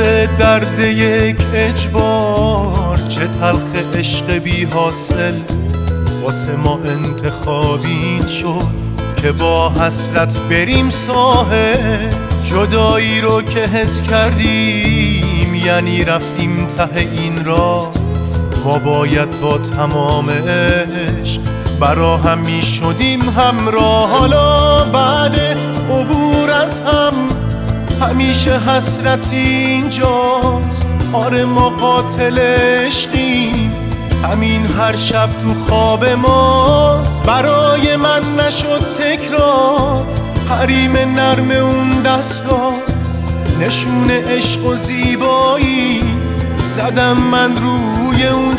قطره درد یک اجبار، چه تلخ عشق بی حاصل واسه ما انتخابین شد که با حسرت بریم ساحل. جدایی رو که حس کردیم یعنی رفتیم ته این راه، ما باید با تمام عشق برا هم می شدیم همراه. حالا بعد عبور از هم همیشه حسرت اینجاست. آره ما قاتل عشقیم، همین هر شب تو خواب ماست. برای من نشد تکرار حریم نرم اون دستات، نشون عشق و زیبایی زدم من روی اون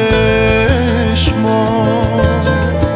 چشمات.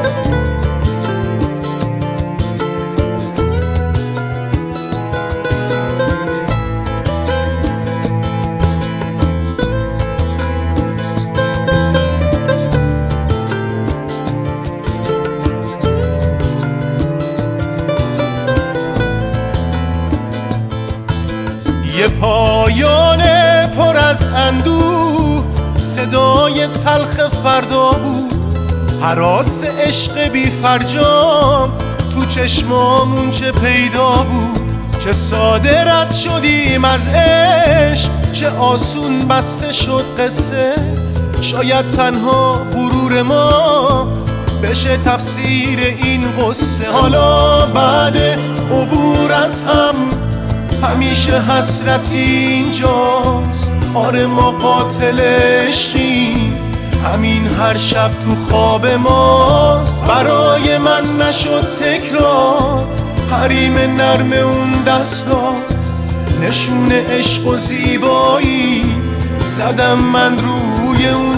یه پایان پر از اندوه، صدای تلخ فردا بود، هراس عشق بی فرجام تو چشمامون چه پیدا بود. چه ساده رد شدیم از عشق، چه آسون بسته شد قصه. شاید تنها غرور ما بشه تفسیر این غصه. حالا بعد عبور از هم همیشه حسرت اینجاست. آره ما قاتل عشقیم، همین هر شب تو خواب ماست. برای من نشد تکرار حریم نرم اون دستات، نشون عشق و زیبایی زدم من روی اون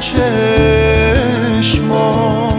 چشمات.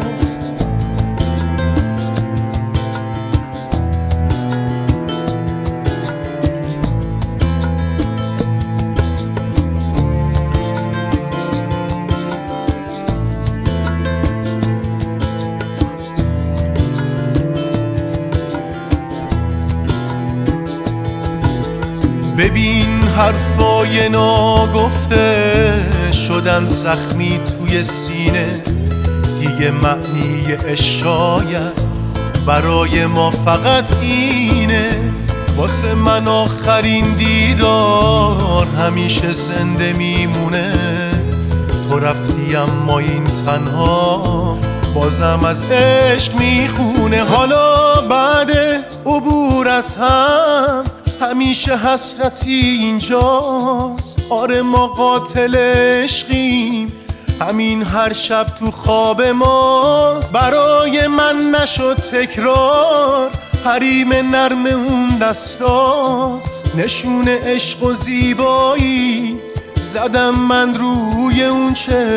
ببین حرفای ناگفته شدن زخمی توی سینه، دیگه معنی عشق شاید برای ما فقط اینه. واسه من آخرین دیدار همیشه زنده میمونه. تو رفتی اما این تنها بازم از عشق میخونه. حالا بعد عبور از هم همیشه حسرتی اینجاست. آره ما قاتل عشقیم، همین هر شب تو خواب ماست. برای من نشد تکرار حریم نرم اون دستات، نشون عشق و زیبایی زدم من روی اون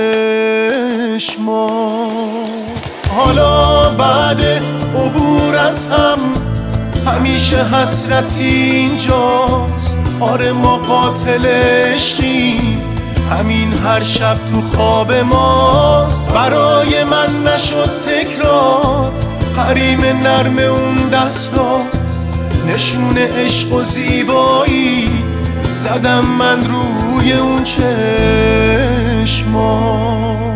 چشمات. حالا بعد عبور از هم همیشه حسرتی اینجاست. آره ما قاتل عشقیم، همین هر شب تو خواب ماست. برای من نشد تکرار حریم نرم اون دستات، نشون عشق و زیبایی زدم من روی اون چشمات.